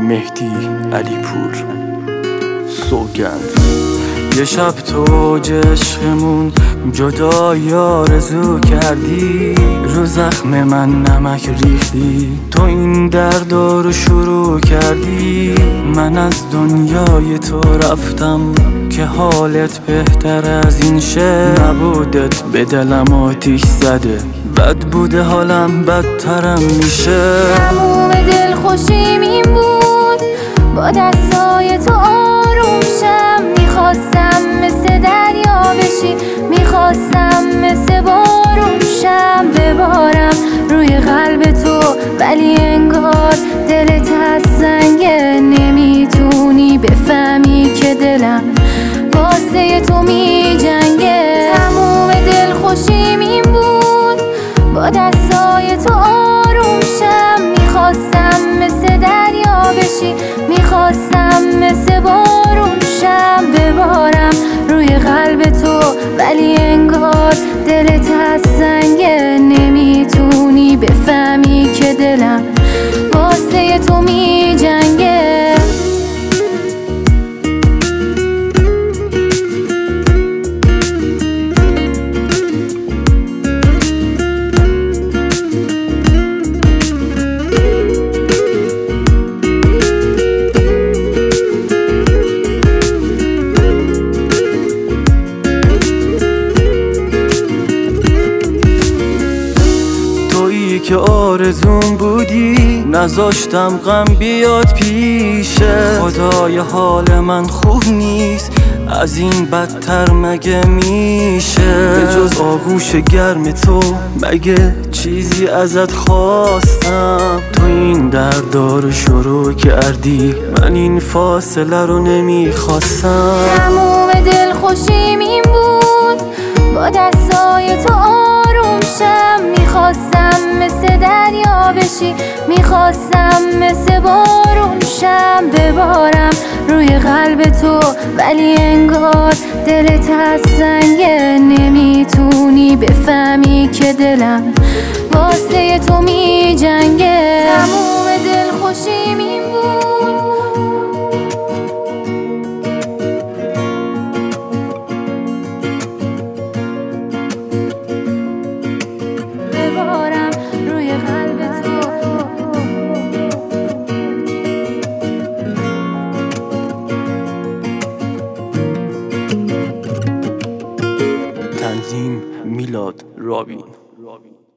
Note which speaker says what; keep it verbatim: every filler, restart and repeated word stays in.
Speaker 1: مهدی علیپور. سوگند یه شب تو عشقمون جدایی آرزو کردی، رو زخم من نمک ریختی، تو این درد رو شروع کردی. من از دنیای تو رفتم که حالت بهتر از این شه، نبودت به دلم آتیش زده، بد بوده حالم بدترم میشه.
Speaker 2: تموم دل خوشیم این بود با دستای تو آروم شم، میخواستم مثل دریا بشی، میخواستم مثل بارون شم، ببارم روی قلب تو، ولی انگار دلت از سنگه، نمیتونی بفهمی که دلم واسه تو میجنگه. تموم دل خوشیم این بود با دستای تو آروم شم، میخواستم مثل دریا بشی، میخواستم مثل بارون شم، ببارم روی قلب تو، ولی انگار دلت از سنگه، نمیتونی بفهمی که دلم واسه تو میجنگه.
Speaker 1: که آرزون بودی نذاشتم غم بیاد پیشه، خدای حال من خوب نیست، از این بدتر مگه میشه؟ به جز آغوش گرم تو مگه چیزی ازت خواستم؟ تو این درد رو شروع کردی، من این فاصله رو نمیخواستم.
Speaker 2: تموم دل خوشیم این بود با دستای تو آروم شم، میخواستم مثل دریا بشی، میخواستم مثل بارون شم، ببارم روی قلب تو، ولی انگار دلت از سنگه، نمیتونی بفهمی که دلم واسه تو میجنگه. تموم دل خوشیم این بود ببارم روی قلب تو.
Speaker 1: تنظیم میلاد راوین.